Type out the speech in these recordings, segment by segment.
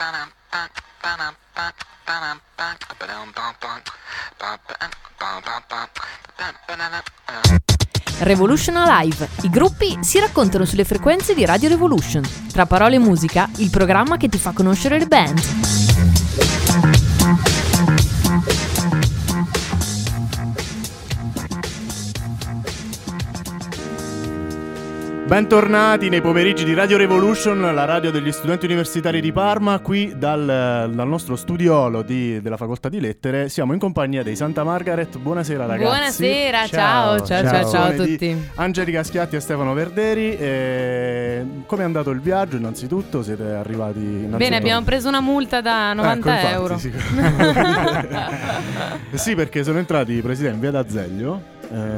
Revolution Alive. I gruppi si raccontano sulle frequenze di Radio Revolution. Tra parole e musica, il programma che ti fa conoscere le band. Bentornati nei pomeriggi di Radio Revolution, la radio degli studenti universitari di Parma. Qui dal nostro studiolo della facoltà di lettere siamo in compagnia dei Santa Margaret. Buonasera ragazzi. Buonasera, ciao a tutti. Angelica Schiatti e Stefano Verderi. Come è andato il viaggio innanzitutto? Siete arrivati Bene, abbiamo preso una multa da 90 euro. Sì. Sì, perché sono entrati, presidente, in via d'Azeglio.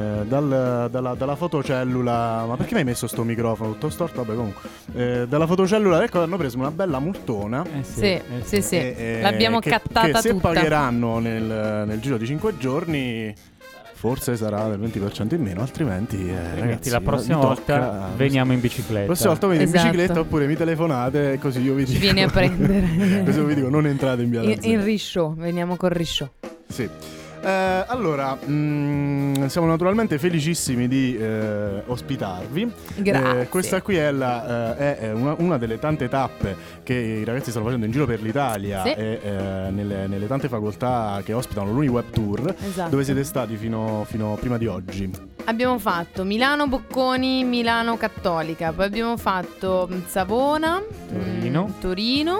Dalla fotocellula. Ma perché mi hai messo sto microfono tutto storto? Vabbè, comunque dalla fotocellula, ecco, hanno preso una bella multona. Sì. L'abbiamo cattata che se tutta. pagheranno nel giro di 5 giorni forse sarà del 20% in meno, altrimenti ragazzi, la prossima volta veniamo in bicicletta. La prossima volta venite Esatto. in bicicletta, oppure mi telefonate, così io vi dico. Ci vieni a prendere. Così vi dico, non entrate in via d'Azeglio. In risciò, veniamo col risciò. Sì. Allora, siamo naturalmente felicissimi di ospitarvi. Grazie. Questa qui è una delle tante tappe che i ragazzi stanno facendo in giro per l'Italia, Sì. e nelle tante facoltà che ospitano l'Uniweb Tour. Esatto. Dove siete stati fino prima di oggi? Abbiamo fatto Milano Bocconi, Milano Cattolica, poi abbiamo fatto Savona, Torino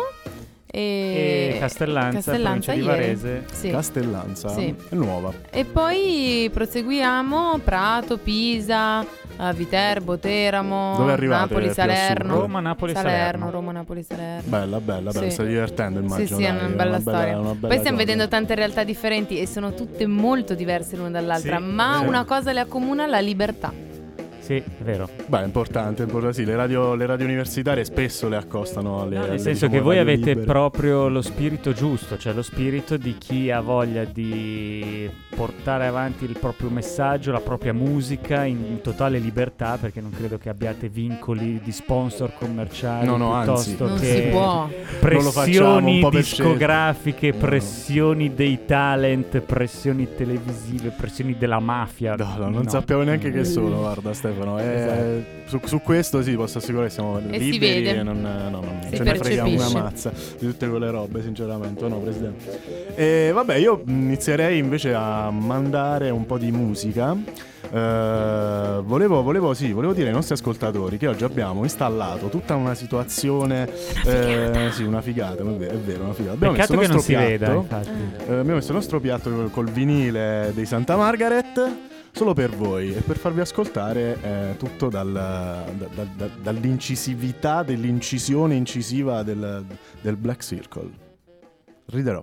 e Castellanza, provincia di ieri. Varese. Sì. Castellanza, Sì. è nuova. E poi proseguiamo Prato, Pisa, Viterbo, Teramo, Dove arrivate Napoli, più a Salerno. sud? Roma, Napoli, Salerno. Roma, Napoli, Salerno. Bella, Sì. stai divertendo, immagino. Sì, è dai, una bella storia. una bella Poi stiamo cosa. vedendo tante realtà differenti e sono tutte molto diverse l'una dall'altra, Sì, ma sì. una cosa le accomuna: la libertà. Sì, è vero. Beh, è importante, sì, le radio universitarie spesso le accostano alle Nel senso che diciamo, voi radio avete libere. proprio lo spirito giusto, cioè lo spirito di chi ha voglia di portare avanti il proprio messaggio, la propria musica in totale libertà, perché non credo che abbiate vincoli di sponsor commerciali, No, piuttosto anzi. Non che si può. Non lo facciamo, pressioni un po' per discografiche, No. pressioni dei talent, pressioni televisive, pressioni della mafia. No, non sappiamo neanche che sono, guarda Stefano. Esatto. Su questo sì, posso assicurare che siamo E liberi si vede. e non Si ce ne freghiamo una percepisce. mazza di tutte quelle robe, sinceramente, no, Presidente? E vabbè, io inizierei invece a mandare un po' di musica. Volevo dire ai nostri ascoltatori che oggi abbiamo installato tutta una situazione, sì, una figata, è vero, una figata. Abbiamo messo Peccato il che non si nostro veda, piatto, infatti. abbiamo messo il nostro piatto col vinile dei Santa Margaret solo per voi e per farvi ascoltare tutto dall'incisività, dell'incisione incisiva del Black Circle. Riderò.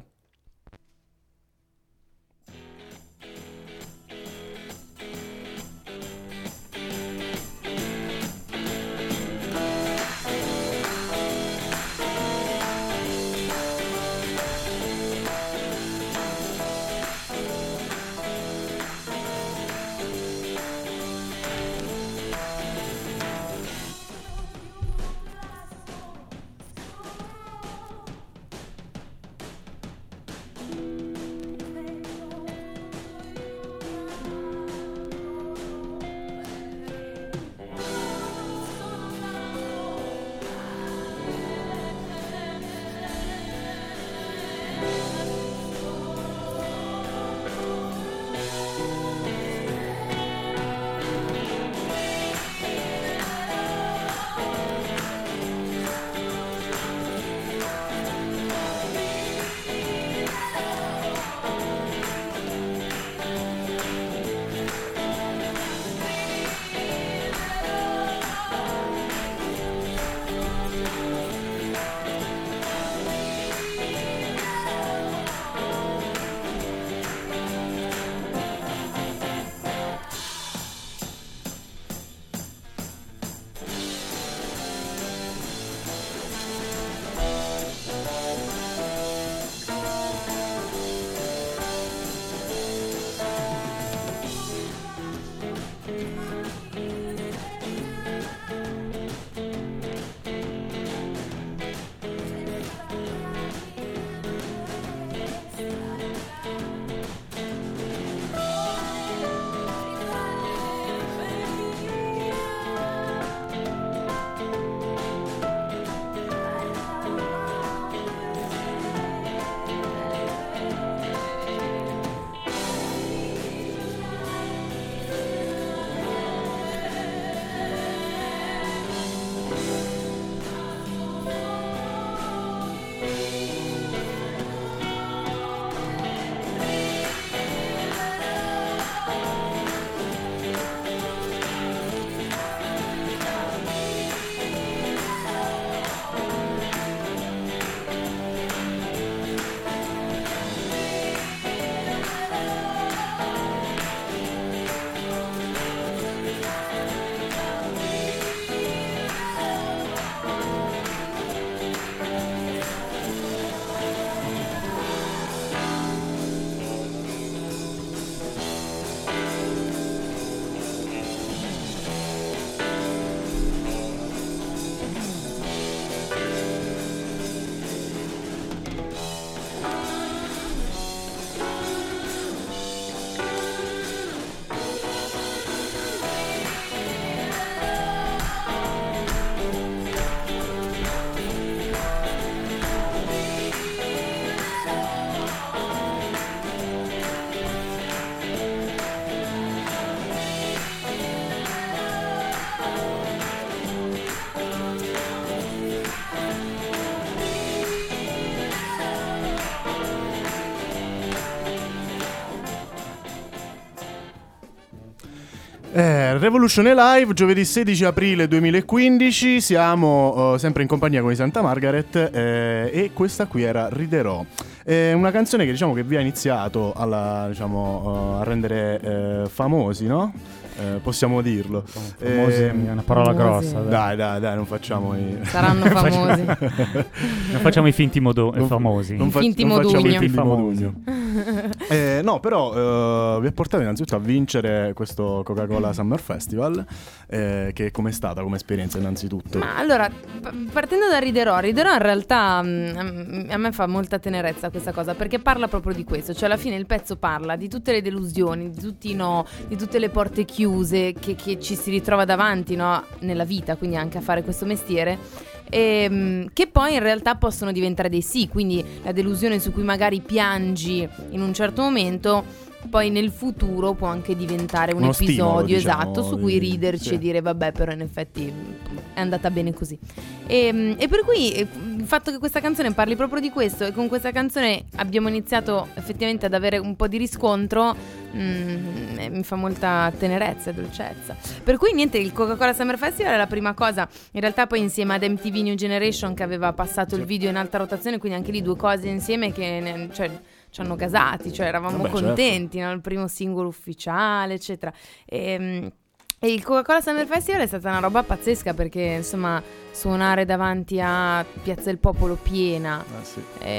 Revolution Live, giovedì 16 aprile 2015, siamo sempre in compagnia con i Santa Margaret e questa qui era Riderò. È una canzone che diciamo che vi ha iniziato a rendere famosi, no? Possiamo dirlo. Famosi è una parola grossa. Dai, non facciamo Saranno famosi. Non facciamo i finti famosi. Finti modugno. No, però vi ha portato innanzitutto a vincere questo Coca-Cola Summer Festival, che com'è stata come esperienza innanzitutto? Ma allora, partendo da Riderò in realtà a me fa molta tenerezza questa cosa, perché parla proprio di questo, cioè alla fine il pezzo parla di tutte le delusioni, di tutti i no, di tutte le porte chiuse che ci si ritrova davanti, no, nella vita, quindi anche a fare questo mestiere. Che poi in realtà possono diventare dei sì, quindi la delusione su cui magari piangi in un certo momento poi nel futuro può anche diventare un uno episodio stimolo, diciamo, esatto, su cui riderci sì. E dire vabbè, però in effetti è andata bene così, e per cui il fatto che questa canzone parli proprio di questo, e con questa canzone abbiamo iniziato effettivamente ad avere un po' di riscontro, mi fa molta tenerezza e dolcezza. Per cui niente, il Coca-Cola Summer Festival è la prima cosa, in realtà poi insieme ad MTV New Generation che aveva passato il video in alta rotazione, quindi anche lì due cose insieme che ci hanno gasati, cioè eravamo contenti, certo. No? Il primo singolo ufficiale, eccetera. E il Coca-Cola Summer Festival è stata una roba pazzesca, perché insomma suonare davanti a Piazza del Popolo piena sì.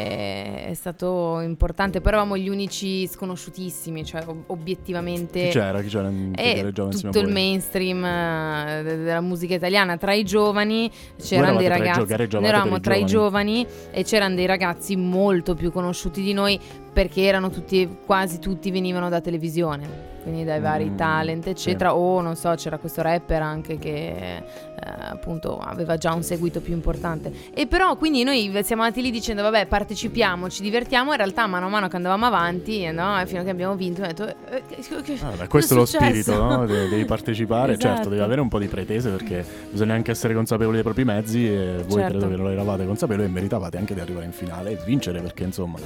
È stato importante. Poi eravamo gli unici sconosciutissimi, cioè obiettivamente chi c'era tutto il mainstream della musica italiana. Tra i giovani c'erano dei ragazzi, noi eravamo tra i giovani e c'erano dei ragazzi molto più conosciuti di noi, perché erano quasi tutti venivano da televisione, quindi dai vari talent eccetera, sì. O non so, c'era questo rapper anche che appunto aveva già un seguito più importante, e però quindi noi siamo andati lì dicendo vabbè, partecipiamo, ci divertiamo. In realtà mano a mano che andavamo avanti, no? Fino a che abbiamo vinto, ho detto questo è lo spirito, no? Devi partecipare, esatto. Certo, devi avere un po' di pretese, perché bisogna anche essere consapevoli dei propri mezzi, e voi certo. Credo che lo eravate consapevoli e meritavate anche di arrivare in finale e vincere, perché insomma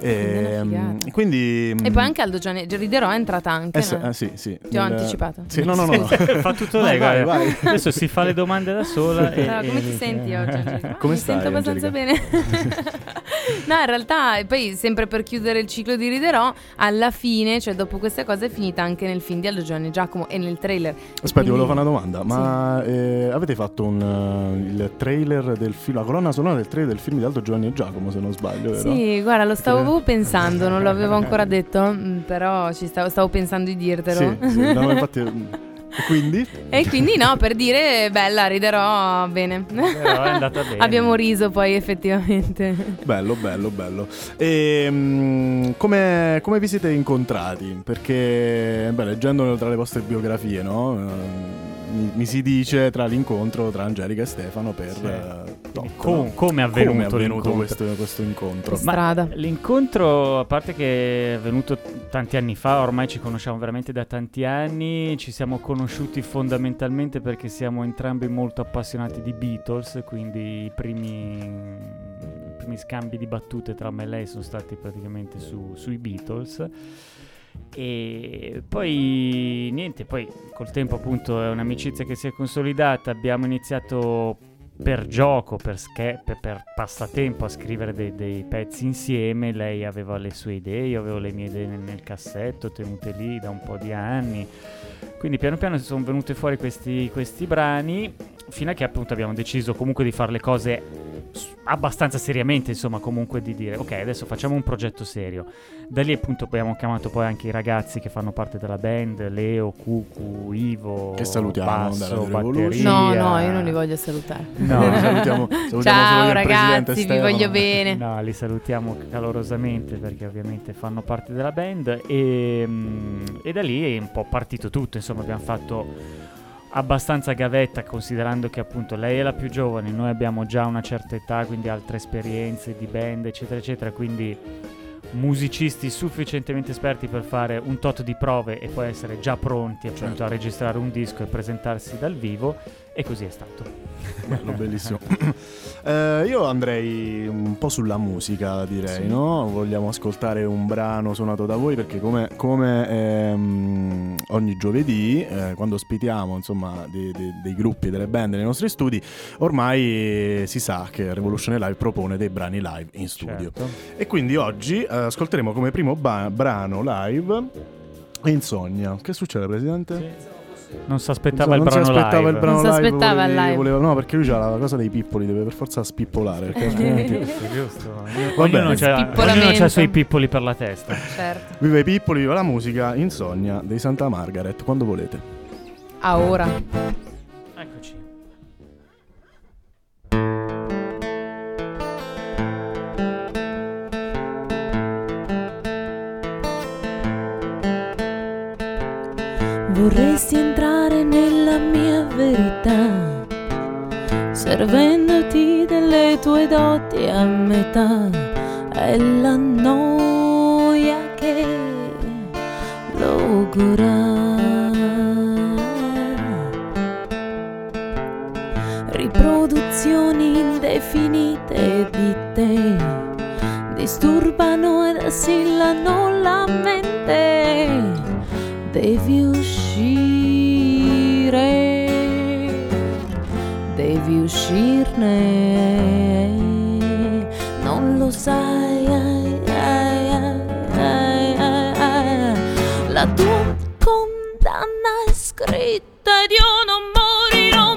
quindi e poi anche Aldo Giovanni Riderò è entrata anche sì. Ti ho anticipato. Sì, no. Fa tutto lei, vai. Adesso si fa le domande da sola. Come ti senti oggi? Come mi stai, sento abbastanza Angelica? bene. No, in realtà poi sempre per chiudere il ciclo di Riderò, alla fine, cioè dopo queste cose, è finita anche nel film di Aldo Giovanni e Giacomo e nel trailer. Aspetta, volevo fare una domanda. Ma avete fatto il trailer del film, la colonna sonora del trailer del film di Aldo Giovanni e Giacomo, se non sbaglio, vero? Sì, guarda, lo stavo pensando, non l'avevo ancora detto, però stavo pensando di dirtelo. Sì, no, infatti. E quindi no, per dire bella, Riderò bene. Però è andata bene. Abbiamo riso poi effettivamente. Bello. E come vi siete incontrati? Perché leggendo tra le vostre biografie, no? Mi si dice tra l'incontro tra Angelica e Stefano per come è avvenuto questo incontro? Strada. L'incontro, a parte che è avvenuto tanti anni fa, ormai ci conosciamo veramente da tanti anni, ci siamo conosciuti fondamentalmente perché siamo entrambi molto appassionati di Beatles, quindi i primi scambi di battute tra me e lei sono stati praticamente sui Beatles. E poi niente, poi col tempo appunto è un'amicizia che si è consolidata. Abbiamo iniziato per gioco, per passatempo a scrivere dei pezzi insieme. Lei aveva le sue idee, io avevo le mie idee nel cassetto tenute lì da un po' di anni, quindi piano piano sono venute fuori questi brani, fino a che appunto abbiamo deciso comunque di fare le cose abbastanza seriamente, insomma, comunque di dire ok, adesso facciamo un progetto serio. Da lì appunto abbiamo chiamato poi anche i ragazzi che fanno parte della band, Leo, Cucu, Ivo, che salutiamo, basso, batteria. No, io non li voglio salutare. No, salutiamo ciao solo ragazzi, vi voglio bene. No, li salutiamo calorosamente perché ovviamente fanno parte della band, e da lì è un po' partito tutto, insomma abbiamo fatto abbastanza gavetta, considerando che appunto lei è la più giovane, noi abbiamo già una certa età, quindi altre esperienze di band eccetera eccetera, quindi musicisti sufficientemente esperti per fare un tot di prove e poi essere già pronti appunto a registrare un disco e presentarsi dal vivo, e così è stato. Bello, bellissimo. Io andrei un po' sulla musica, direi, no? Vogliamo ascoltare un brano suonato da voi perché come ogni giovedì, quando ospitiamo insomma dei gruppi e delle band nei nostri studi, ormai si sa che Revolution Live propone dei brani live in studio. Certo. E quindi oggi ascolteremo come primo brano live Insonnia. Che succede, Presidente? Sì. Non si aspettava il Non si brano aspettava live. il brano Non si live, aspettava il live. no, perché lui c'ha la cosa dei pippoli, deve per forza spippolare, perché altrimenti... Giusto. Vabbè. Ognuno ha i suoi pippoli per la testa. Certo. Viva i pippoli, viva la musica. Insonnia dei Santa Margaret, quando volete. A ora. Eccoci. Vorresti entrare nella mia verità, servendoti delle tue doti a metà. È la noia che logora, riproduzioni indefinite di te disturbano ed assillano la mente. Devi uscirne, non lo sai, la tua condanna è scritta ed io non morirò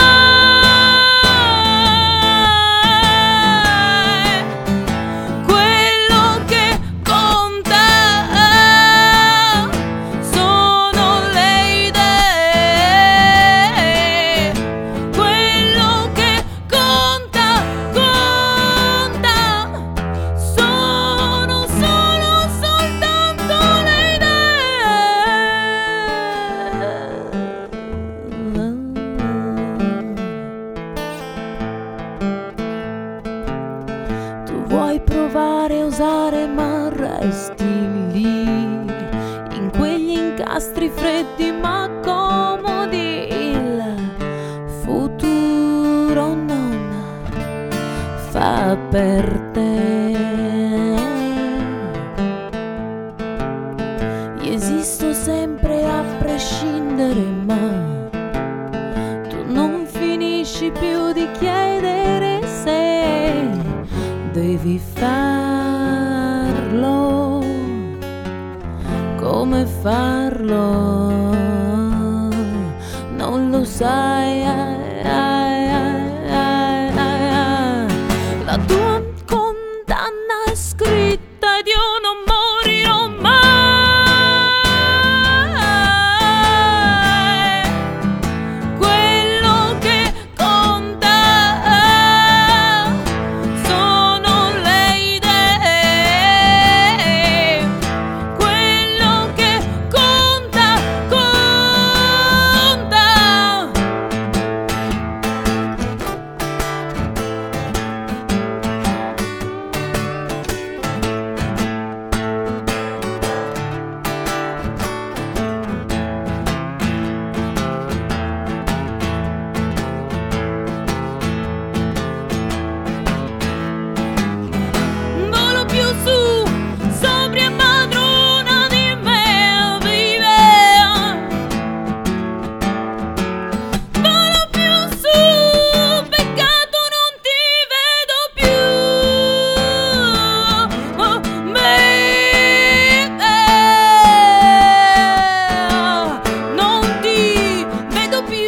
mai. Quello che conta sono le idee, quello che conta sono soltanto le idee. Tu vuoi provare a usare ma resti lì in quegli incastri freddi ma comodi. Il futuro non fa per te. Io esisto sempre a prescindere, ma tu non finisci più di chiedere se devi farlo, come farlo, non lo sai. La tua condanna è scritta ed io non morirò mai. Quello che conta sono le idee, quello che conta. Volo più su, sobria padrona di me, vive. Volo più su, peccato non ti vedo più. Oh, non ti vedo più.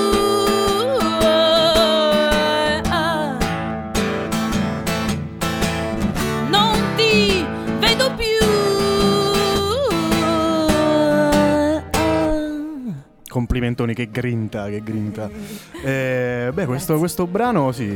Non ti vedo più. Complimentoni, che grinta. Questo brano, sì,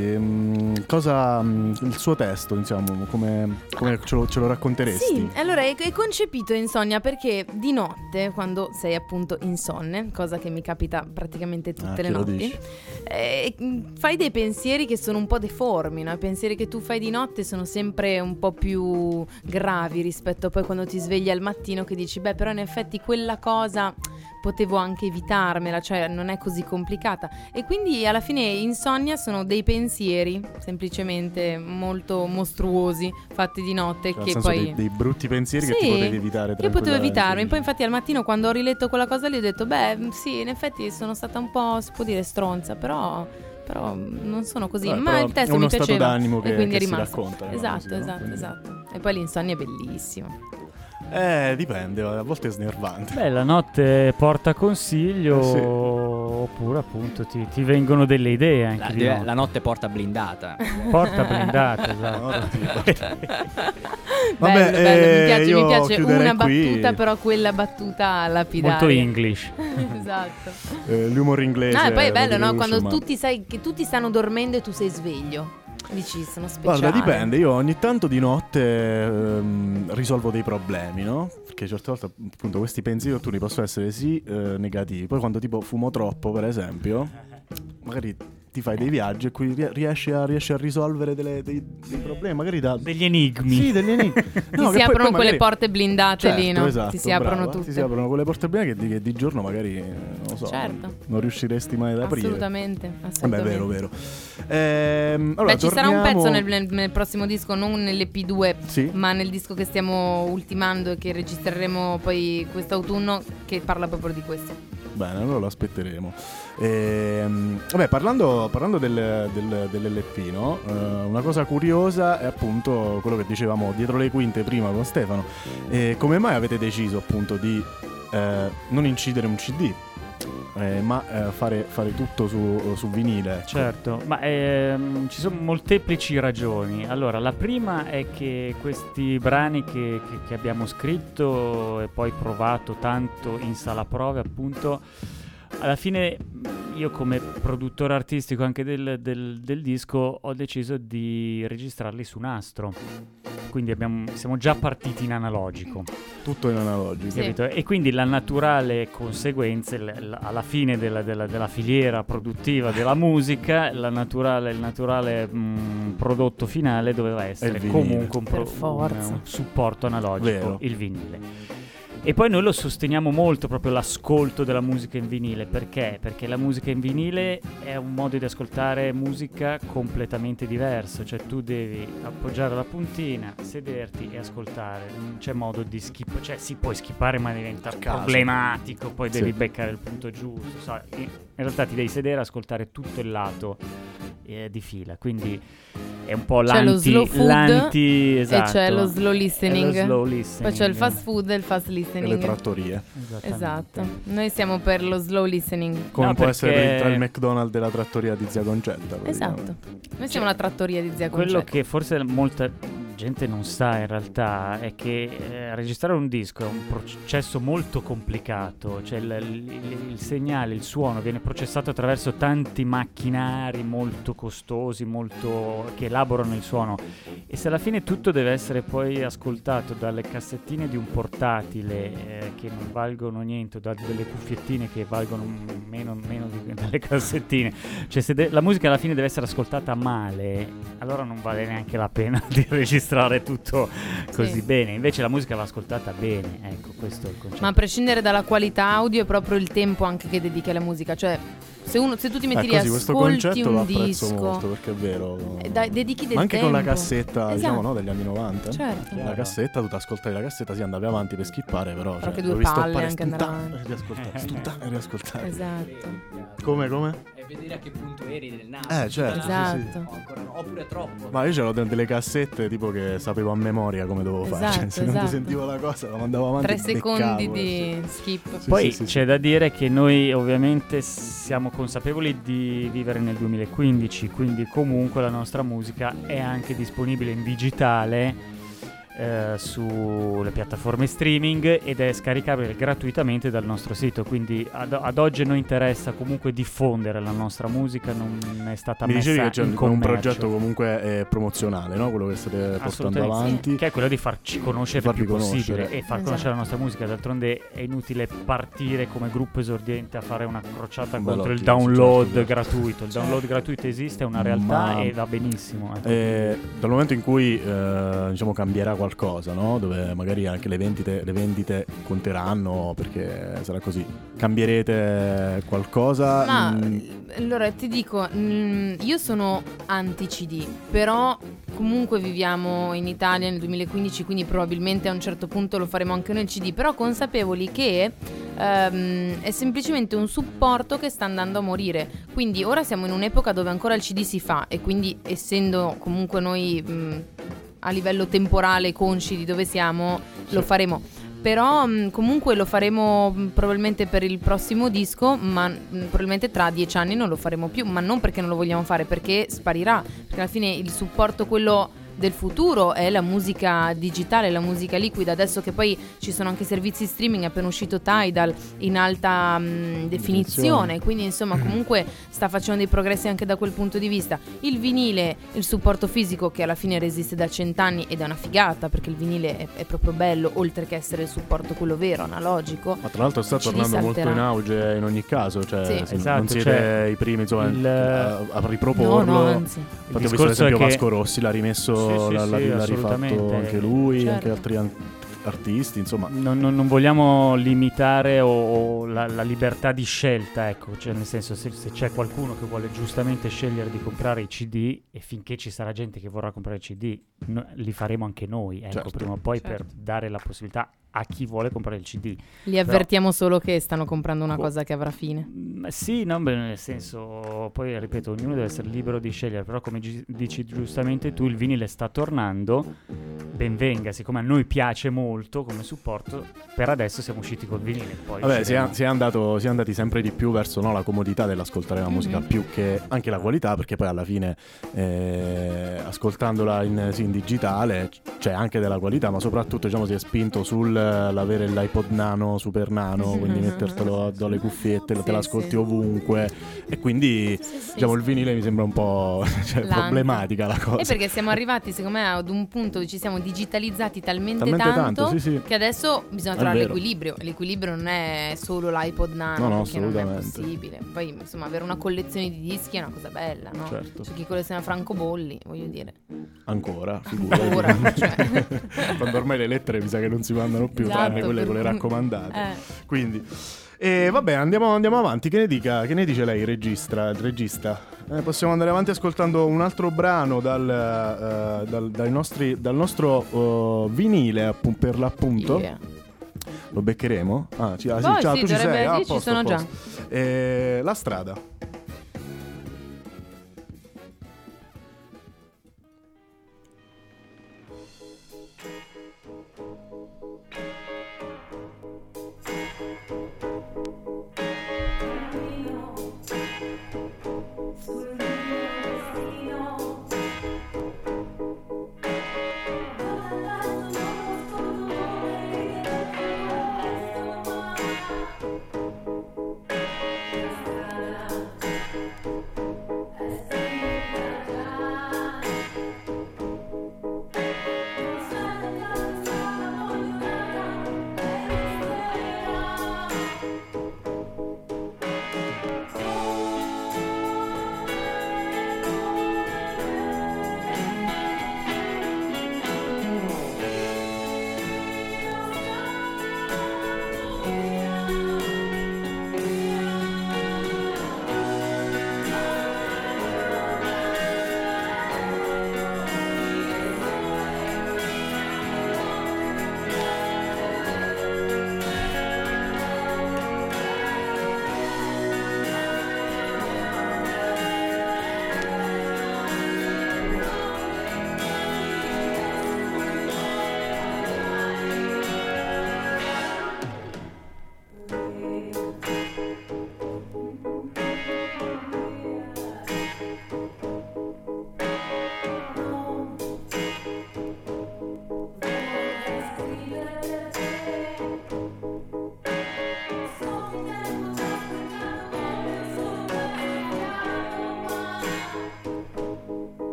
il suo testo, insomma, come ce lo racconteresti? Sì, allora è concepito Insonnia perché di notte, quando sei appunto insonne, cosa che mi capita praticamente tutte le che lo notti, dici. fai dei pensieri che sono un po' deformi, no? I pensieri che tu fai di notte sono sempre un po' più gravi rispetto a poi quando ti svegli al mattino che dici, beh, però in effetti quella cosa potevo anche evitarmela, cioè non è così complicata. E quindi alla fine insonnia sono dei pensieri semplicemente molto mostruosi, fatti di notte, Cioè, che nel senso poi dei brutti pensieri che Sì, ti potevi evitare. io potevo evitarmi. tranquillamente. Poi infatti al mattino quando ho riletto quella cosa lì ho detto sì, in effetti sono stata un po', si può dire, stronza, però non sono così. Vabbè, Ma però il testo è uno mi stato piaceva d'animo e quindi che è si rimasto. racconta nella Esatto, musica, no? esatto, Quindi- esatto. E poi l'insonnia è bellissima. Dipende, a volte è snervante. Beh, la notte porta consiglio, Sì. oppure appunto ti vengono delle idee anche di notte. La notte porta blindata. Porta blindata, esatto. No, Bello, bello, mi io piace chiuderei una qui. battuta, però quella battuta lapidaria. Molto English. Esatto. L'umor inglese. No, e poi è lo bello, no? riconosce, Quando ma- tutti sai che tutti stanno dormendo e tu sei sveglio. Dici, sono speciale. Guarda, dipende. Io ogni tanto di notte risolvo dei problemi, no? Perché certe volte, appunto, questi pensieri notturni possono essere sì negativi. Poi quando tipo fumo troppo, per esempio, magari ti fai dei viaggi e qui riesci a risolvere dei problemi, magari da... Degli enigmi. Sì, degli enigmi. Ti si aprono quelle porte blindate lì, no? Esatto, Ti si aprono brava. tutte. Ti si aprono quelle porte blindate che di giorno magari, non lo so, Certo. non riusciresti mai ad aprire. Assolutamente, Vabbè, assolutamente. vero, vero. Allora, Beh, ci sarà un pezzo torniamo- nel prossimo disco, non nell'EP2, Sì. ma nel disco che stiamo ultimando e che registreremo poi quest'autunno, che parla proprio di questo. Bene, allora lo aspetteremo. Vabbè, parlando dell'LP, no? Una cosa curiosa è appunto quello che dicevamo dietro le quinte prima con Stefano. Come mai avete deciso appunto di non incidere un CD, ma fare tutto su vinile? Ecco. Certo, ma ci sono molteplici ragioni. Allora, la prima è che questi brani che abbiamo scritto e poi provato tanto in sala prove, appunto, alla fine io come produttore artistico anche del disco ho deciso di registrarli su nastro. Quindi siamo già partiti in analogico. Tutto in analogico. Sì. Capito? E quindi la naturale conseguenza, alla fine della filiera produttiva della musica, il naturale prodotto finale doveva essere vinile. comunque Per forza. un supporto analogico, Vero. il vinile. E poi noi lo sosteniamo molto, proprio l'ascolto della musica in vinile. Perché? Perché la musica in vinile è un modo di ascoltare musica completamente diverso. Cioè tu devi appoggiare la puntina, sederti e ascoltare. Non c'è modo di skip, cioè si puoi skippare ma diventa A caso. problematico. Poi Sì. devi beccare il punto giusto. So, in realtà ti devi sedere e ascoltare tutto il lato di fila. Quindi è un po' C'è lo slow food esatto. e c'è lo slow E listening. lo slow listening. Poi c'è il fast food e il fast E le listening. trattorie. Esattamente. Esatto. Noi siamo per lo slow listening. Come No, può perché- essere tra il McDonald's e la trattoria di Zia Concetta. Esatto. praticamente. Noi siamo la trattoria di Zia Quello Concetta. che forse molta gente non sa in realtà è che registrare un disco è un processo molto complicato, cioè il segnale, il suono viene processato attraverso tanti macchinari molto costosi, che elaborano il suono, e se alla fine tutto deve essere poi ascoltato dalle cassettine di un portatile che non valgono niente, da delle cuffiettine che valgono meno dalle cassettine, cioè se la musica alla fine deve essere ascoltata male, allora non vale neanche la pena di registrare tutto così Sì. bene. Invece la musica va ascoltata bene, ecco, questo è il concetto. Ma a prescindere dalla qualità audio è proprio il tempo anche che dedichi alla musica. Cioè, se tu ti metti lì e Così questo ascolti concetto lo un apprezzo disco, molto, perché è vero. dedichi del Ma anche tempo. con la cassetta, diciamo, Esatto. no, degli anni 90. Certo. La cassetta, tu ascoltavi la cassetta, sì, andavi avanti per skippare, però Però cioè, che due dovevi palle stoppare, anche andare stuntare, avanti. riascoltare, stuntare e riascoltare. Esatto. Come? E vedere a che punto eri nel naso. Certo, sì, sì. Esatto. O ancora no, oppure troppo. Ma io c'ero delle cassette tipo che sapevo a memoria come dovevo fare. Esatto, Cioè, se non esatto. ti sentivo la cosa, la mandavo avanti. 3 e secondi beccavo, di skip. Sì, Poi sì, sì, c'è da dire che noi ovviamente siamo consapevoli di vivere nel 2015, quindi comunque la nostra musica è anche disponibile in digitale sulle piattaforme streaming ed è scaricabile gratuitamente dal nostro sito, quindi ad oggi a noi interessa comunque diffondere la nostra musica, non è stata Mi messa dicevi che c'è in un commercio. progetto comunque promozionale, no? Quello che state portando Assolutamente sì. avanti. Che è quello di farci conoscere il Farvi più possibile conoscere. e far conoscere la nostra musica. D'altronde è inutile partire come gruppo esordiente a fare una crociata Bello, contro il sì, download certo. gratuito. Il download gratuito esiste, è una realtà Ma- e va benissimo. ecco. Dal momento in cui diciamo cambierà qualcosa qualcosa, no? Dove magari anche le vendite conteranno, perché sarà così. Cambierete qualcosa? Ma allora ti dico, io sono anti-CD, però comunque viviamo in Italia nel 2015, quindi probabilmente a un certo punto lo faremo anche noi il CD, però consapevoli che è semplicemente un supporto che sta andando a morire. Quindi ora siamo in un'epoca dove ancora il CD si fa, e quindi essendo comunque noi a livello temporale consci di dove siamo, lo faremo. Però comunque lo faremo probabilmente per il prossimo disco, ma probabilmente tra 10 anni non lo faremo più, ma non perché non lo vogliamo fare, perché sparirà, perché alla fine il supporto, quello del futuro, è la musica digitale, la musica liquida. Adesso che poi ci sono anche servizi streaming, è appena uscito Tidal in alta definizione, quindi insomma comunque sta facendo dei progressi anche da quel punto di vista. Il vinile, il supporto fisico, che alla fine resiste da 100 anni ed è una figata, perché il vinile è proprio bello, oltre che essere il supporto quello vero, analogico. Ma tra l'altro sta tornando molto in auge in ogni caso, cioè sì. Esatto, non siete i primi, insomma, a riproporlo. No, anzi. Infatti ho visto ad esempio Vasco Rossi l'ha rimesso, l'ha rifatto anche lui, certo. anche altri artisti, insomma. Non vogliamo limitare o la libertà di scelta, ecco, cioè nel senso, se c'è qualcuno che vuole giustamente scegliere di comprare i CD, e finché ci sarà gente che vorrà comprare i CD, li faremo anche noi, ecco, certo. prima o poi, per dare la possibilità a chi vuole comprare il CD. Li avvertiamo solo che stanno comprando una cosa che avrà fine. Sì, no, beh, nel senso, poi ripeto, ognuno deve essere libero di scegliere, però come dici giustamente tu, il vinile sta tornando, ben venga, siccome a noi piace molto come supporto, per adesso siamo usciti col vinile. Poi vabbè, si è andati sempre di più verso, no, la comodità dell'ascoltare la musica, più che anche la qualità, perché poi alla fine ascoltandola in digitale c'è anche della qualità, ma soprattutto, diciamo, si è spinto sull'avere l'iPod Nano, Super Nano, quindi mettertelo alle cuffiette, te l'ascolti ovunque, e quindi diciamo il vinile mi sembra un po' problematica la cosa. E perché siamo arrivati, secondo me, ad un punto dove ci siamo digitalizzati talmente tanto sì. che adesso bisogna trovare l'equilibrio. L'equilibrio non è solo l'iPod Nano, no, perché non è possibile. Poi insomma avere una collezione di dischi è una cosa bella, no? Certo. C'è chi colleziona francobolli, voglio dire. Ancora, figurati. Cioè. Quando ormai le lettere mi sa che non si mandano più, Esatto, tranne quelle con le raccomandate. Quindi vabbè, andiamo avanti. Che ne dice lei, il regista? Possiamo andare avanti ascoltando un altro brano dal nostro vinile, per l'appunto. Yeah. Lo beccheremo? Ciao, sì, tu ci sei? Ci sono già. La strada.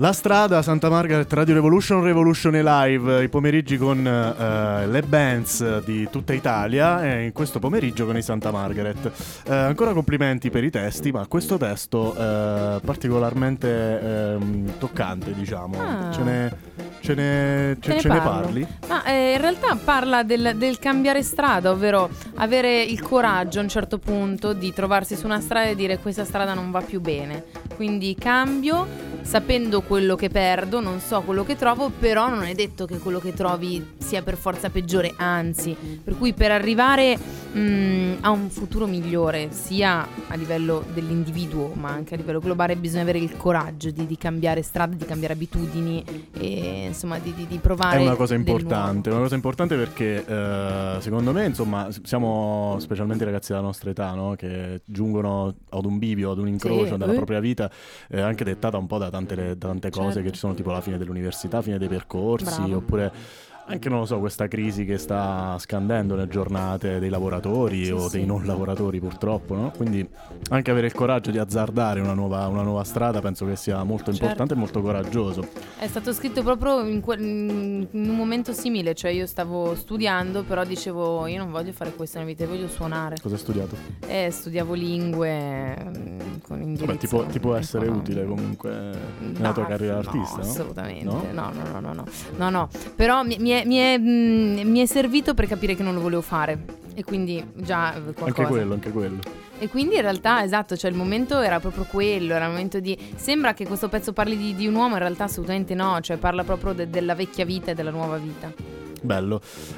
La strada, Santa Margaret, Radio Revolution, Revolution Live, i pomeriggi con le bands di tutta Italia e in questo pomeriggio con i Santa Margaret. Ancora complimenti per i testi, ma questo testo particolarmente toccante, diciamo. Ce ne parli? Ma in realtà parla del cambiare strada, ovvero avere il coraggio a un certo punto di trovarsi su una strada e dire questa strada non va più bene. Quindi cambio, sapendo quello che perdo, non so quello che trovo, però non è detto che quello che trovi sia per forza peggiore, anzi. Per cui per arrivare a un futuro migliore, sia a livello dell'individuo ma anche a livello globale, bisogna avere il coraggio di cambiare strada, di cambiare abitudini e insomma di provare. È una cosa importante, perché secondo me, insomma, siamo specialmente ragazzi della nostra età, no? Che giungono ad un bivio, ad un incrocio della propria vita, anche dettata un po' da tante cose che ci sono, tipo la fine dell'università, fine dei percorsi. Bravo. Oppure anche, non lo so, questa crisi che sta scandendo le giornate dei lavoratori dei non lavoratori, purtroppo, no? Quindi anche avere il coraggio di azzardare una nuova strada penso che sia molto importante e molto coraggioso. È stato scritto proprio in un momento simile, cioè io stavo studiando, però dicevo io non voglio fare questo nella vita, voglio suonare. Cosa hai studiato? Studiavo lingue con indirizzo. Vabbè, ti può essere utile comunque nella tua carriera d'artista, no? Assolutamente, no. Però mi è servito per capire che non lo volevo fare e quindi già qualcosa. Anche quello. E quindi in realtà, esatto, cioè il momento era proprio quello, era il momento sembra che questo pezzo parli di un uomo, in realtà assolutamente no, cioè parla proprio della vecchia vita e della nuova vita. Bello.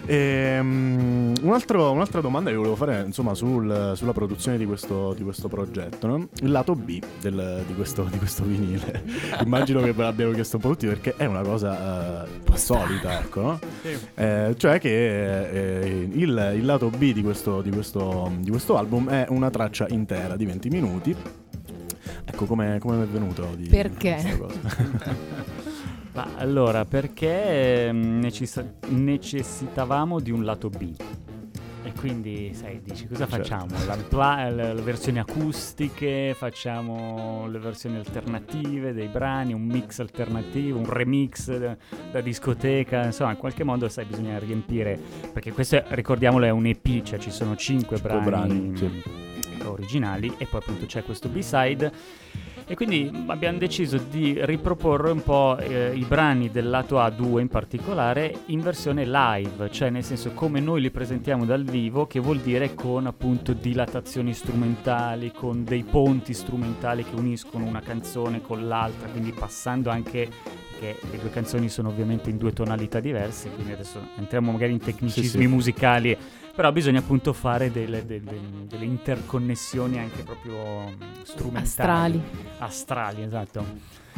Un'altra domanda che volevo fare, insomma, sulla produzione di questo progetto, no? Il lato B di questo vinile. Immagino che ve l'abbiano chiesto un po' tutti, perché è una cosa un po' solita, ecco, no? Sì. Cioè che il lato B di questo album è una traccia intera di 20 minuti. Ecco, come è venuto di perché? Questa cosa? Ma allora, perché necessitavamo di un lato B. E quindi, sai, dici cosa facciamo? Le versioni acustiche, facciamo le versioni alternative dei brani, un mix alternativo, un remix da discoteca, insomma, in qualche modo, sai, bisogna riempire, perché questo, ricordiamolo, è un EP, cioè ci sono 5 brani originali e poi appunto c'è questo B-side. E quindi abbiamo deciso di riproporre un po' i brani del lato A2 in particolare in versione live, cioè nel senso come noi li presentiamo dal vivo, che vuol dire con appunto dilatazioni strumentali, con dei ponti strumentali che uniscono una canzone con l'altra, quindi passando anche, perché le due canzoni sono ovviamente in 2 tonalità diverse, quindi adesso entriamo magari in tecnicismi musicali, però bisogna appunto fare delle interconnessioni anche proprio strumentali. Astrali, esatto.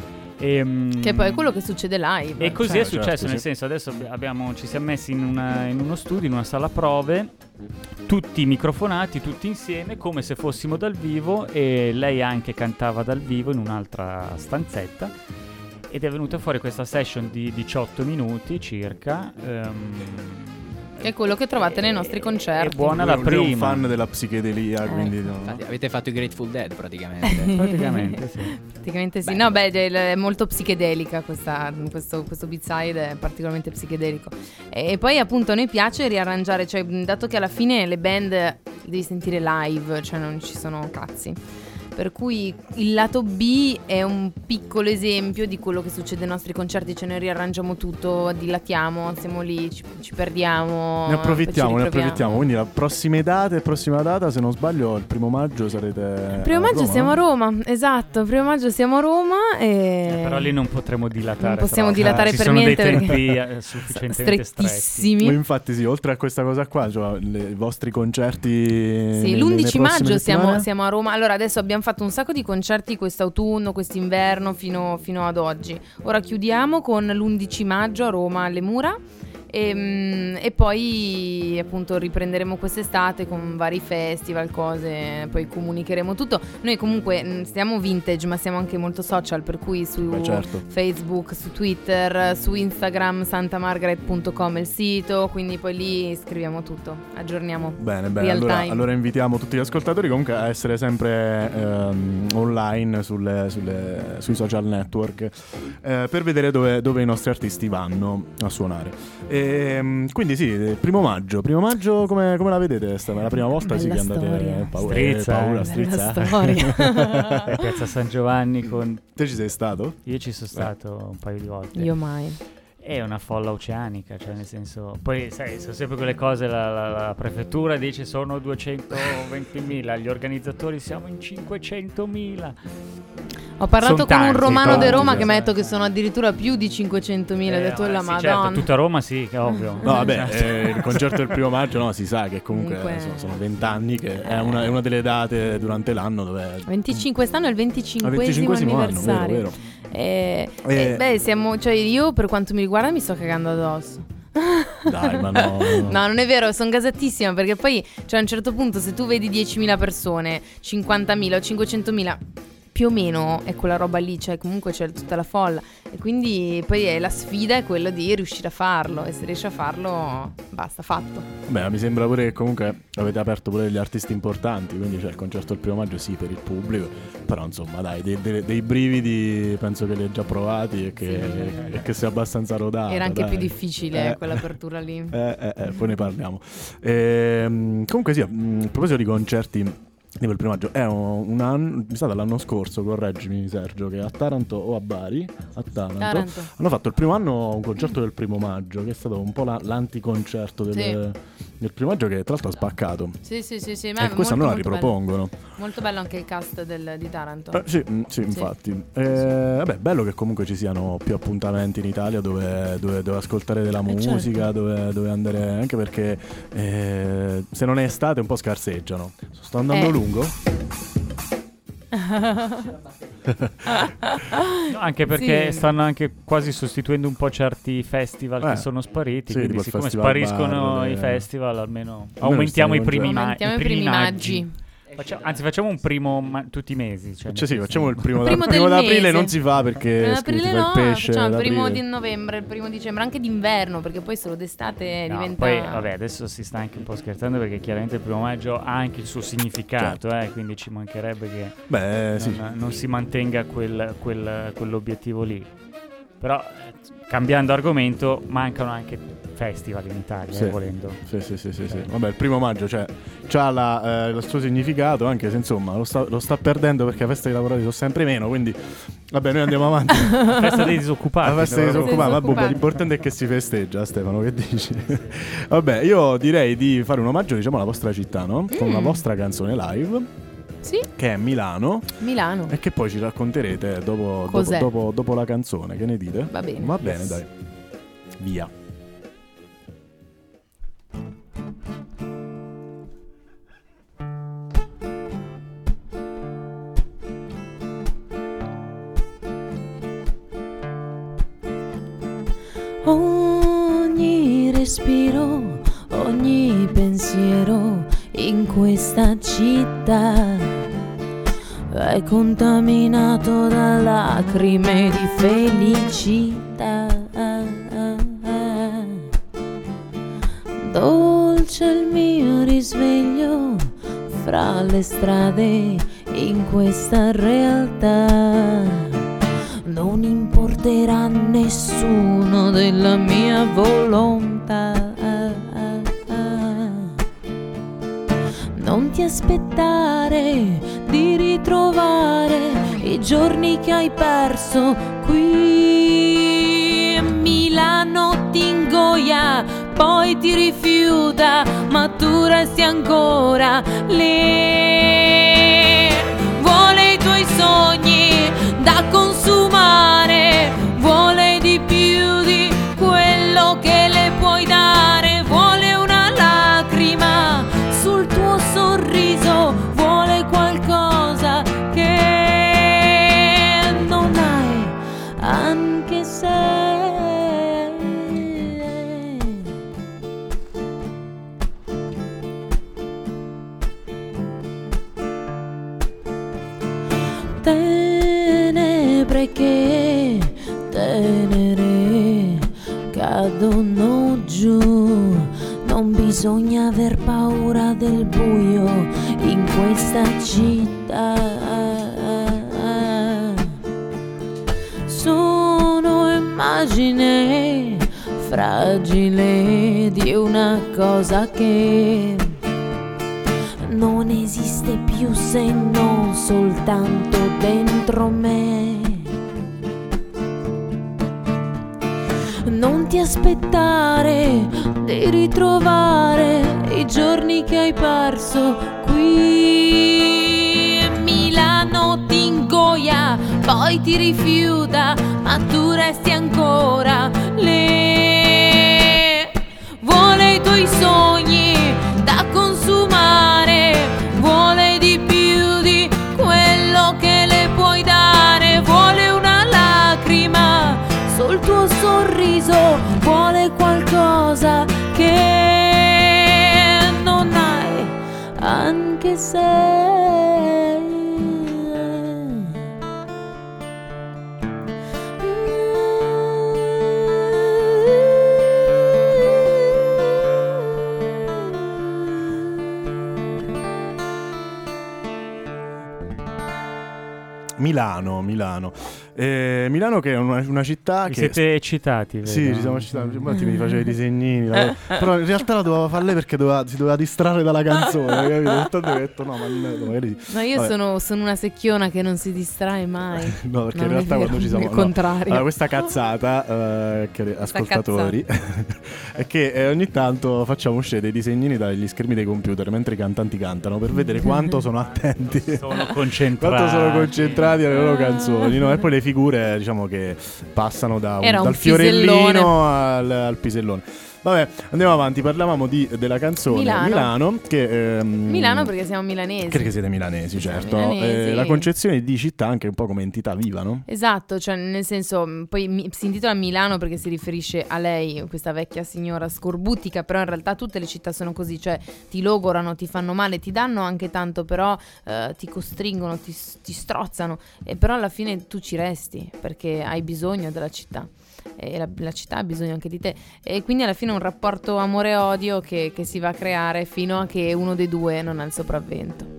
Che poi è quello che succede live. E così è successo, nel senso, adesso ci siamo messi in uno studio, in una sala prove, tutti microfonati, tutti insieme, come se fossimo dal vivo, e lei anche cantava dal vivo in un'altra stanzetta. Ed è venuta fuori questa session di 18 minuti circa. È quello che trovate nei nostri concerti. È buona la prima. Io un fan della psichedelia, quindi no. Infatti, avete fatto i Grateful Dead praticamente. Praticamente sì. Praticamente sì. No, è molto psichedelica questo B-side, è particolarmente psichedelico. E poi appunto a noi piace riarrangiare, cioè dato che alla fine le band devi sentire live, cioè non ci sono cazzi. Per cui il lato B è un piccolo esempio di quello che succede ai nostri concerti, cioè noi riarrangiamo tutto, dilatiamo, siamo lì, ci perdiamo. Ne approfittiamo, quindi la prossima data, se non sbaglio, il 1 maggio sarete il 1 maggio siamo a Roma, esatto, il 1 maggio siamo a Roma e... però lì non potremo dilatare. Non possiamo dilatare per niente. Ci sono dei tempi sufficientemente strettissimi. Ma infatti sì, oltre a questa cosa qua, cioè i vostri concerti... Sì, l'11 maggio siamo a Roma. Allora adesso abbiamo fatto un sacco di concerti quest'autunno, quest'inverno fino ad oggi. Ora chiudiamo con l'11 maggio a Roma alle Mura E poi appunto riprenderemo quest'estate con vari festival, cose, poi comunicheremo tutto. Noi comunque stiamo vintage, ma siamo anche molto social, per cui su certo. Facebook, su Twitter, su Instagram, santamargaret.com è il sito, quindi poi lì scriviamo tutto, aggiorniamo. Bene, real time. allora invitiamo tutti gli ascoltatori comunque a essere sempre online sui social network per vedere dove i nostri artisti vanno a suonare. Quindi sì, il primo maggio come la vedete? È la prima volta Bella che andate storia. paura, Bella strizza. storia. Piazza San Giovanni con... Te ci sei stato? Io ci sono stato un paio di volte. Io mai. È una folla oceanica, cioè nel senso... Poi sai, sono sempre quelle cose, la prefettura dice sono 220.000, gli organizzatori siamo in 500.000. Ho parlato Son con un tanti, romano di tanti, Roma che mi ha sì. detto che sono addirittura più di 500.000. Ho detto la sì, Madonna. certo, tutta Roma sì, che è ovvio. No, vabbè, il concerto del primo maggio, no, si sa che comunque Comunque- sono 20 anni, che è una delle date durante l'anno dove... 25, quest'anno è il 25esimo 25esimo anno, anniversario. vero. Beh, cioè io per quanto mi riguarda mi sto cagando addosso. Dai, ma no. No, non è vero, sono gasatissima perché poi, cioè a un certo punto se tu vedi 10.000 persone, 50.000 o 500.000, più o meno è quella roba lì, cioè comunque c'è tutta la folla e quindi poi la sfida è quella di riuscire a farlo, e se riesci a farlo basta, fatto. Beh, mi sembra pure che comunque avete aperto pure degli artisti importanti, quindi c'è il concerto del primo maggio sì per il pubblico, però insomma dai, dei brividi penso che li hai già provati e che sia abbastanza rodato. Era anche dai. più difficile quell'apertura lì. Poi ne parliamo. Comunque sì, a proposito di concerti, tipo il primo maggio è un anno, mi sa dall'anno scorso, correggimi Sergio, che a Taranto o a Bari, a Taranto hanno fatto il primo anno un concerto del primo maggio, che è stato un po' l'anticoncerto del primo maggio, che tra l'altro ha spaccato. Sì, E quest'anno la ripropongono. Molto bello anche il cast di Taranto. Sì, infatti. Vabbè, bello che comunque ci siano più appuntamenti in Italia dove ascoltare della musica, certo. dove andare, anche perché se non è estate un po' scarseggiano. Sto andando lungo? No, anche perché Sì. stanno anche quasi sostituendo un po' certi festival che sono spariti, sì, quindi tipo il siccome Festival spariscono Bar, i festival almeno Almeno aumentiamo i stiamo primi, Aumentiamo i primi maggi. Facciamo un primo tutti i mesi, cioè Cioè sì, facciamo il primo Primo primo del d'aprile mese. non si fa perché Aprile si fa il no, pesce facciamo il d'aprile. primo di novembre, il primo dicembre, anche d'inverno, perché poi solo d'estate No, diventa... poi vabbè, adesso si sta anche un po' scherzando perché chiaramente il primo maggio ha anche il suo significato, quindi ci mancherebbe che non si mantenga quell'obiettivo lì. Però cambiando argomento, mancano anche festival in Italia, volendo. Sì. Vabbè, il primo maggio cioè c'ha il suo significato, anche se insomma lo sta perdendo perché le feste di lavorati sono sempre meno, quindi vabbè, noi andiamo avanti. La festa dei disoccupati. La festa dei disoccupati, vabbè, disoccupati. l'importante è che si festeggia, Stefano, che dici? Vabbè, io direi di fare un omaggio, diciamo, alla vostra città, no? Con una vostra canzone live, Sì, che è Milano, Milano. e che poi ci racconterete dopo Cos'è? dopo la canzone, che ne dite? Va bene. Va bene, Yes. dai. Via. Ogni respiro, ogni pensiero in questa città è contaminato da lacrime di felicità. Dolce il mio risveglio fra le strade in questa realtà. Non importerà a nessuno della mia volontà. Non ti aspettare di ritrovare i giorni che hai perso qui. Milano ti ingoia, poi ti rifiuta, ma tu resti ancora lì. Vuole i tuoi sogni da consumare, vuole di più di quello che le puoi dare, vuole una lacrima sul tuo sorriso, vuole qualcosa che non hai, anche se tenebre che tenere cadono giù. Non bisogna aver paura del buio in questa città. Sono immagine fragile di una cosa che non esiste più se non soltanto dentro me. Non ti aspettare di ritrovare i giorni che hai perso qui. Milano ti ingoia, poi ti rifiuta, ma tu resti ancora lì. Vuole i tuoi sogni da consumare, vuole di più di quello che le puoi dare. Vuole una lacrima sul tuo sorriso, vuole qualcosa che non hai, anche se Milano che è una città Vi che... siete eccitati, vedo. Sì, ci siamo eccitati. Infatti mi faceva i disegnini. Però in realtà la doveva fare lei perché si doveva distrarre dalla canzone. Capito? Tanto ho detto no, ma magari... No, io sono una secchiona che non si distrae mai. No, perché Non in realtà è vero, quando ci siamo... il contrario. Allora, questa cazzata, ascoltatori, è che ogni tanto facciamo uscire dei disegnini dagli schermi dei computer mentre i cantanti cantano per vedere quanto sono attenti, Sono concentrati. quanto sono concentrati alle loro canzoni, no? E poi le figure, diciamo, che passano dal un fiorellino al pisellone. Vabbè, andiamo avanti. Parlavamo della canzone Milano che, Milano perché siamo milanesi. Perché siete milanesi, certo. milanesi. La concezione di città anche un po' come entità viva, no? Esatto, cioè nel senso, poi si intitola Milano perché si riferisce a lei, questa vecchia signora scorbutica, però in realtà tutte le città sono così, cioè ti logorano, ti fanno male, ti danno anche tanto, però ti costringono, ti strozzano, e però alla fine tu ci resti perché hai bisogno della città. E la città ha bisogno anche di te, e quindi alla fine è un rapporto amore-odio che si va a creare fino a che uno dei due non ha il sopravvento.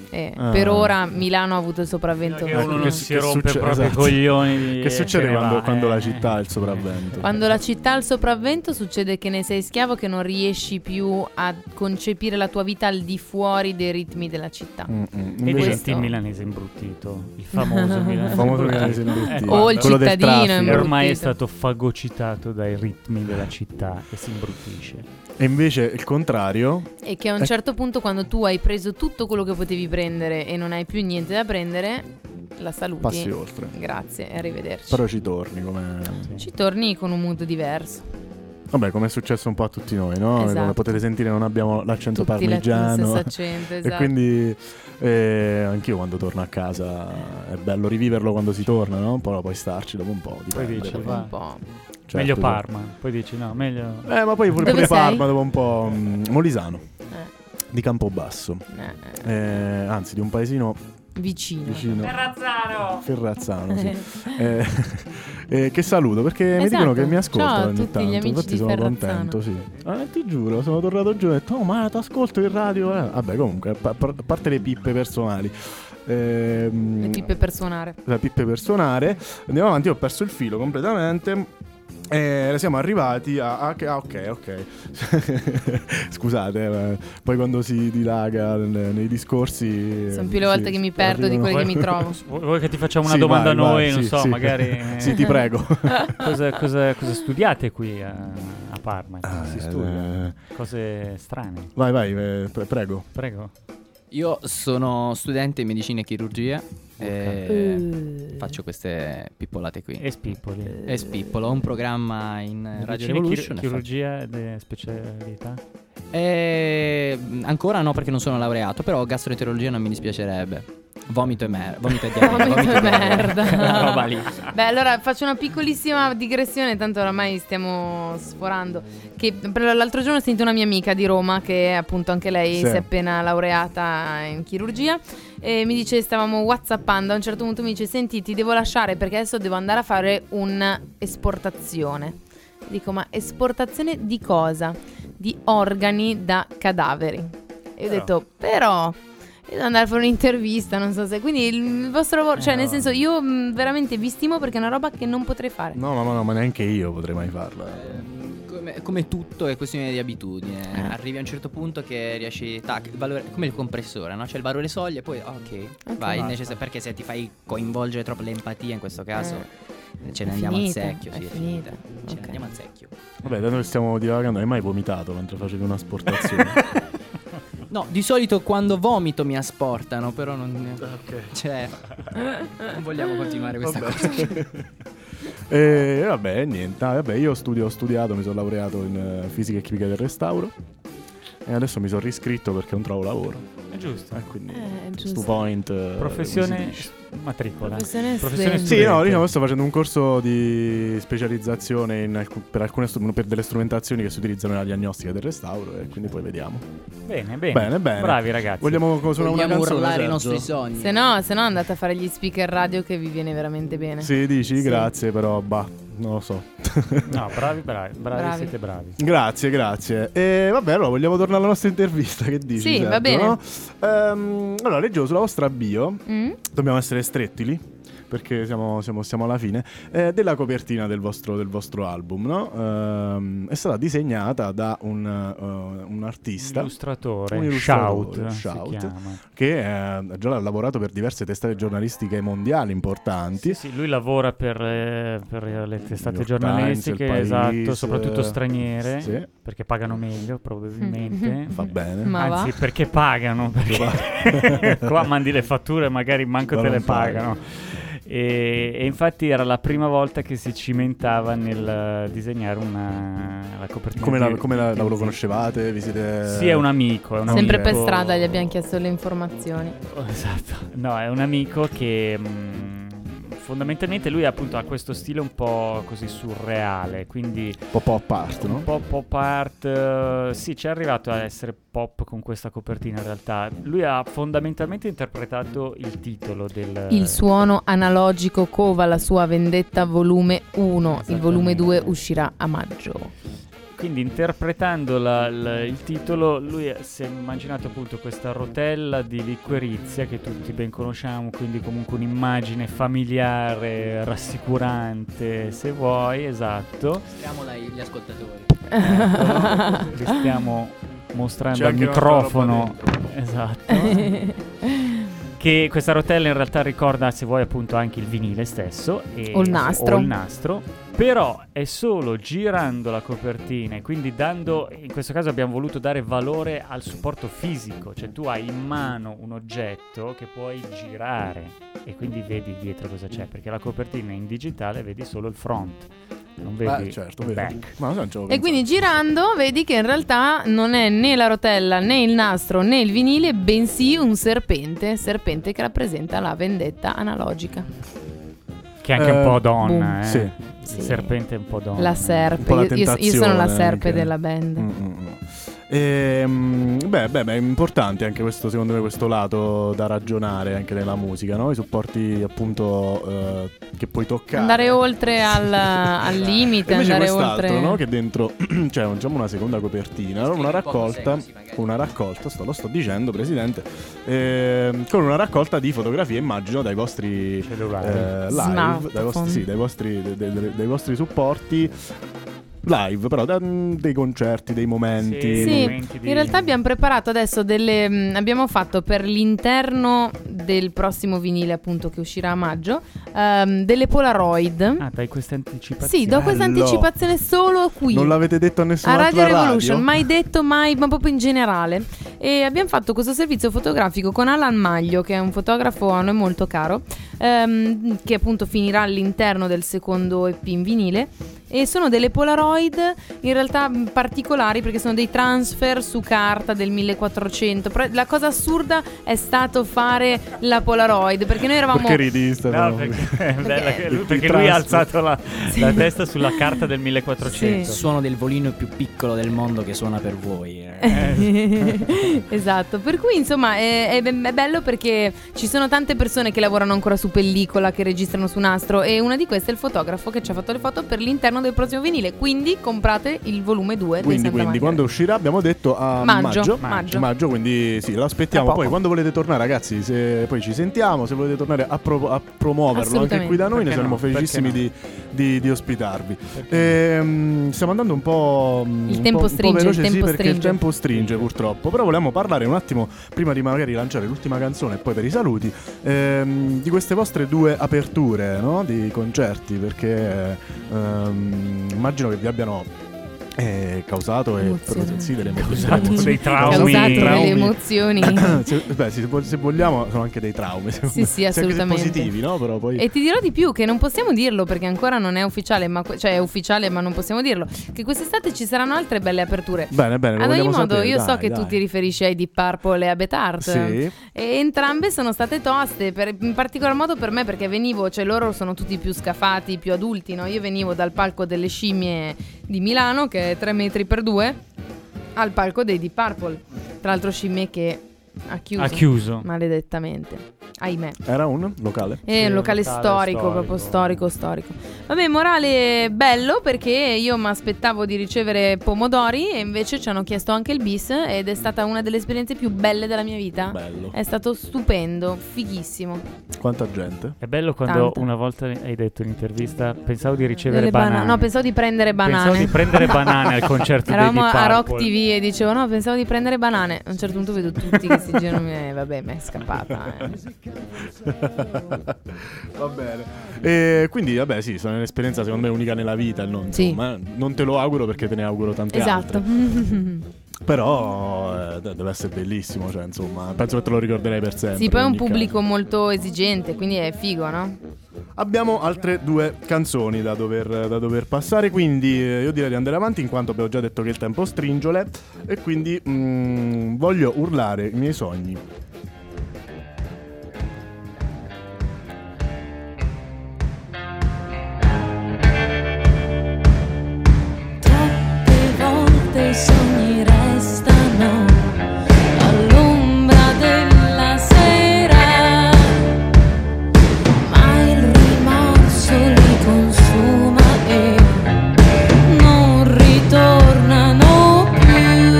Per ora Milano ha avuto il sopravvento. Che uno non si rompe succede- proprio esatto. i coglioni. Che succede se ne va, quando la città ha il sopravvento? Quando la città ha il sopravvento succede che ne sei schiavo, che non riesci più a concepire la tua vita al di fuori dei ritmi della città. E Invece- diventi Questo- il milanese imbrutito. Il famoso milanese Il famoso imbrutito. milanese imbrutito. O il Quello del cittadino traffico. imbrutito. Ormai è stato fagocitato dai ritmi della città e si imbrutisce. E invece il contrario, E che a un certo punto, quando tu hai preso tutto quello che potevi prendere e non hai più niente da prendere, la saluti. passi oltre. Grazie e arrivederci. Però ci torni come... Ci torni con un mood diverso. Vabbè, come è successo un po' a tutti noi, no? Esatto. Come potete sentire non abbiamo l'accento Tutti parmigiano. lo stesso accento, esatto. E quindi anch'io quando torno a casa è bello riviverlo quando si torna, no? Poi puoi starci dopo un po'. Dipende, dici, poi. va. Un po'. Certo, Meglio sì. Parma. Poi dici no, meglio... Ma poi pure Dove sei? Parma dopo un po'. Molisano, di Campobasso. Eh, Anzi, di un paesino vicino. vicino. Ferrazzano! Ferrazzano, sì. Che saluto perché mi Esatto. dicono che mi ascoltano Ciao a ogni tutti tanto. gli amici Infatti di sono Ferrazzano. contento, sì. Ti giuro, sono tornato giù e ho detto: oh, ma ti ascolto in radio. Vabbè, comunque, a parte le pippe personali. Le pippe per suonare. La pippe per suonare. Andiamo avanti, ho perso il filo completamente. Siamo arrivati ok. Scusate, poi quando si dilaga nei discorsi Sono più le volte che mi perdo di quelle che mi trovo. Vuoi che ti facciamo una Sì, domanda a vai, noi? vai, Non sì, so, sì. magari... Sì, ti prego. Cosa studiate qui a Parma? Si studia? eh, Cose strane. vai, prego. Prego. Io sono studente in medicina e chirurgia e faccio queste pippolate qui. E spippoli. E spippolo, ho un programma in Radio Medicina, Revolution. chirurgia e specialità? E ancora no, perché non sono laureato, però gastroenterologia non mi dispiacerebbe. Vomito e diarrea. Vomito e merda. Quella roba lì. Beh, allora faccio una piccolissima digressione, tanto oramai stiamo sforando. Che l'altro giorno ho sentito una mia amica di Roma, che appunto anche lei Sì. si è appena laureata in chirurgia, e mi dice, stavamo whatsappando, a un certo punto mi dice: senti, ti devo lasciare perché adesso devo andare a fare un'esportazione. Dico: ma esportazione di cosa? Di organi da cadaveri. E ho detto: però io devo andare a fare un'intervista, non so se. Quindi il vostro lavoro, cioè nel senso, io veramente vi stimo perché è una roba che non potrei fare. No, ma neanche io potrei mai farla. Come tutto è questione di abitudine. Arrivi a un certo punto che riesci, come il compressore, no? C'è il valore soglia e poi ok, vai, perché se ti fai coinvolgere troppo l'empatia in questo caso ce ne andiamo al secchio. È Sì, finita. ce ne Ok. andiamo al secchio. Vabbè, dato che stiamo divagando, hai mai vomitato mentre facevi un'asportazione? No, di solito quando vomito mi asportano, però non cioè non vogliamo continuare questa cosa. Vabbè, niente. Vabbè, io ho studiato, mi sono laureato in fisica e chimica del restauro. E adesso mi sono riscritto perché non trovo lavoro. È giusto. Quindi giusto. stu point Professione come si dice. matricola. Professione Professione studente. Sì, no, studente. diciamo sto facendo un corso di specializzazione per delle strumentazioni che si utilizzano nella diagnostica del restauro e quindi poi vediamo. Bene. Bene. Bravi ragazzi. Vogliamo suonare una Vogliamo canzone, urlare i Sergio? nostri sogni. Se no andate a fare gli speaker radio che vi viene veramente bene. Sì, dici, Sì. grazie, però non lo so. No, bravi, siete bravi. Grazie. E vabbè, allora vogliamo tornare alla nostra intervista, che dici? Sì, Sergio, va bene. no? Allora, leggevo sulla vostra bio, dobbiamo essere stretti lì, perché siamo alla fine, della copertina del vostro album, no? È stata disegnata da un artista, Illustratore, Shout, si chiama. che già ha lavorato per diverse testate giornalistiche mondiali importanti. Sì, lui lavora per le testate New York giornalistiche, Times, il País, esatto, soprattutto straniere, sì. perché pagano meglio probabilmente. Va bene. Ma va? Anzi, perché pagano? Perché qua mandi le fatture e magari manco Ma te le non pagano. pagano. E infatti era la prima volta che si cimentava nel disegnare la copertina. Come lo conoscevate? Vi siete... Sì, è un amico. Sempre per amico- strada gli abbiamo chiesto le informazioni. Esatto, no, è un amico che fondamentalmente lui appunto ha questo stile un po' così surreale, quindi un po' pop art, no? un po' pop art, sì, ci è arrivato a essere pop con questa copertina in realtà. Lui ha fondamentalmente interpretato il titolo del... Il suono analogico cova la sua vendetta volume 1. Il volume 2 uscirà a maggio. Quindi interpretando il titolo, lui si è immaginato appunto questa rotella di liquirizia che tutti ben conosciamo, quindi comunque un'immagine familiare, rassicurante, se vuoi, esatto. Mostriamola agli ascoltatori. Li stiamo mostrando C'è al anche un'altra microfono. roba Esatto. Che questa rotella in realtà ricorda, se vuoi, appunto anche il vinile stesso O il nastro. o il nastro. Però è solo girando la copertina e quindi in questo caso abbiamo voluto dare valore al supporto fisico, cioè tu hai in mano un oggetto che puoi girare e quindi vedi dietro cosa c'è, perché la copertina in digitale vedi solo il front, non vedi certo, il vero. back. Ma non ci avevo E quindi girando vedi che in realtà non è né la rotella né il nastro né il vinile, bensì un serpente che rappresenta la vendetta analogica. Che è anche un po' donna, boom. Sì. Sì. Il serpente è un po' donna. La Un serpe, po' la io sono la tentazione serpe anche. della band. Beh, è importante anche questo, secondo me, questo lato da ragionare anche nella musica, no? I supporti appunto che puoi toccare. Andare oltre al limite, E invece andare quest'altro, oltre. no? Che dentro c'è diciamo una seconda copertina, una raccolta, lo sto dicendo, Presidente, con una raccolta di fotografie, immagino, dai vostri Cellulari. live, Smartphone. dai vostri supporti live, però dei concerti, dei momenti. Sì, momenti di- in realtà abbiamo preparato adesso abbiamo fatto per l'interno del prossimo vinile, appunto, che uscirà a maggio, delle Polaroid. Ah, dai queste anticipazioni. Sì, do questa Bello. anticipazione solo qui. Non l'avete detto a A nessun'altra Radio Revolution, radio? mai detto, mai, ma proprio in generale. E abbiamo fatto questo servizio fotografico con Alan Maglio, che è un fotografo a noi molto caro, che appunto finirà all'interno del secondo EP in vinile. e sono delle Polaroid in realtà particolari perché sono dei transfer su carta del 1400. La cosa assurda è stato fare la Polaroid perché noi eravamo... Perché ridi, Stefano? No, perché lui transfer. ha alzato la testa sulla carta del 1400. Sì. Suono del volino più piccolo del mondo che suona per voi. Esatto, per cui insomma è bello perché ci sono tante persone che lavorano ancora su pellicola, che registrano su nastro, e una di queste è il fotografo che ci ha fatto le foto per l'interno del prossimo vinile, quindi comprate il volume 2 di Santa Quindi Margherita. quando uscirà abbiamo detto a maggio, quindi sì, lo aspettiamo. Tra poco. Poi quando volete tornare, ragazzi, se poi ci sentiamo, se volete tornare a promuoverlo anche qui da noi, Perché ne saremo no? felicissimi di ospitarvi. Stiamo andando un po' Il tempo stringe, veloce, il sì, tempo perché stringe. il tempo stringe purtroppo. Però volevamo parlare un attimo, prima di magari lanciare l'ultima canzone e poi per i saluti, di queste vostre 2 aperture, no? Di concerti, perché immagino che vi abbiano causato Emozioni. sì, delle Causato emozioni. dei traumi. Causate Traumi. delle emozioni. se vogliamo sono anche dei traumi, Sì, assolutamente. anche positivi, no? Però poi E ti dirò di più che non possiamo dirlo perché ancora non è ufficiale, cioè è ufficiale ma non possiamo dirlo, che quest'estate ci saranno altre belle aperture. bene, lo Ad ogni vogliamo modo sapere, io so dai, che dai. tu ti riferisci ai Deep Purple e a Betart. Sì. E entrambe sono state toste, in particolar modo per me perché venivo, cioè loro sono tutti più scafati, più adulti, no? Io venivo dal palco delle scimmie di Milano, che è 3 metri per 2, al palco dei Deep Purple. Tra l'altro scimmie che ha chiuso. Maledettamente. Ahimè. Era un locale? È un locale storico, proprio storico. Vabbè, morale bello perché io mi aspettavo di ricevere pomodori e invece ci hanno chiesto anche il bis ed è stata una delle esperienze più belle della mia vita. Bello. È stato stupendo, fighissimo. Quanta gente? È bello quando Tanta. una volta hai detto in intervista pensavo di ricevere Delle banane. No, pensavo di prendere banane. Pensavo di prendere banane al concerto dei Eravamo Deep a Rock Purple. TV e dicevo no, pensavo di prendere banane. A un certo punto vedo tutti che si girano e vabbè, mi è scappata. Va bene. E quindi, vabbè, sì, sono un'esperienza secondo me unica nella vita. Sì. Insomma, non te lo auguro perché te ne auguro tante Esatto. altre. Però deve essere bellissimo, cioè, insomma, penso che te lo ricorderai per sempre. Sì, poi è in un ogni pubblico caso. molto esigente, quindi è figo, no? Abbiamo altre 2 canzoni da dover passare, quindi io direi di andare avanti in quanto abbiamo già detto che il tempo stringiole e quindi voglio urlare i miei sogni. Troppe volte i sogni restano all'ombra della sera, ma il rimorso li consuma e non ritornano più.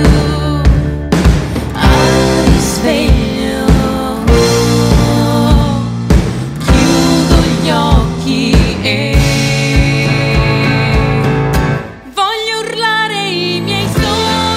Al risveglio chiudo gli occhi e voglio urlare i miei sogni.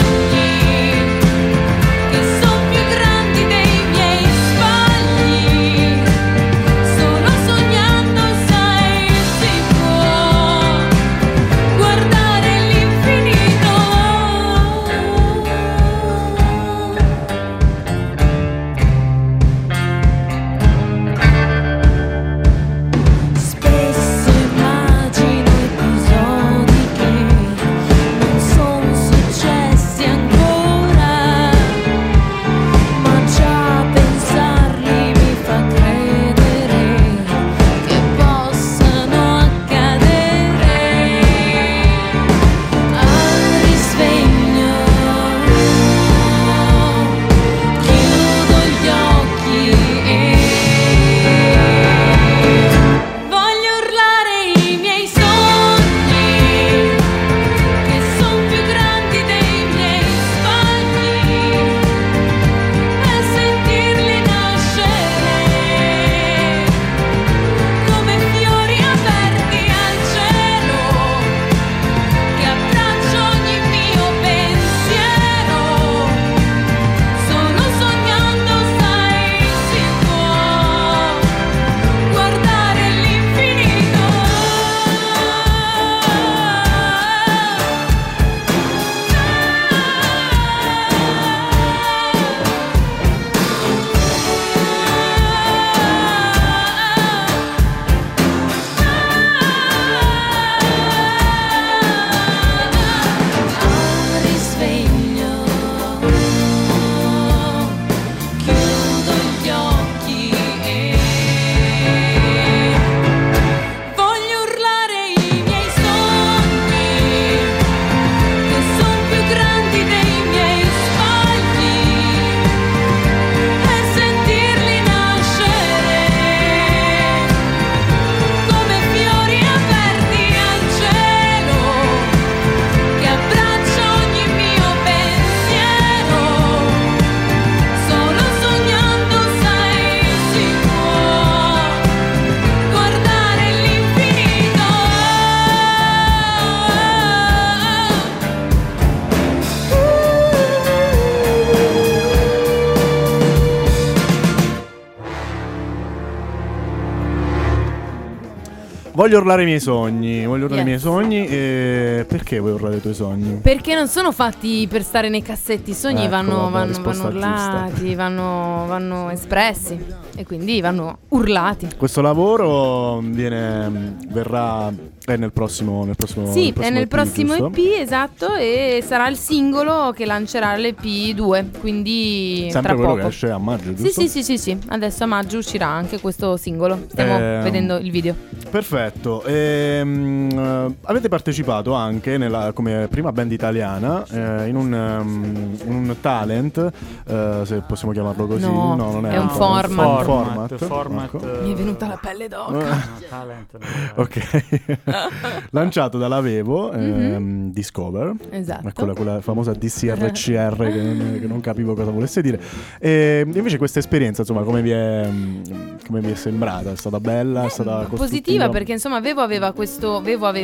Voglio urlare i miei sogni. Yes. E perché vuoi urlare i tuoi sogni? Perché non sono fatti per stare nei cassetti. I sogni Ecco, vanno vabbè, risposta urlati, vanno espressi e quindi vanno urlati. Questo lavoro verrà nel prossimo Sì, è nel EP, prossimo giusto? EP, esatto, e sarà il singolo che lancerà l'EP 2, quindi Sempre tra quello poco. che esce a maggio, giusto? Sì. Adesso a maggio uscirà anche questo singolo. Stiamo vedendo il video. Perfetto. Avete partecipato anche come prima band italiana in un talent, se possiamo chiamarlo così. No, non è un format. Ecco. Mi è venuta la pelle d'oca. Talent. Ok. Lanciato dalla Vevo, Discover. Esatto. Quella famosa DCRCR che non capivo cosa volesse dire. E invece questa esperienza, insomma, come vi è sembrata? È stata bella? È stata Positiva, perché insomma Vevo aveva questo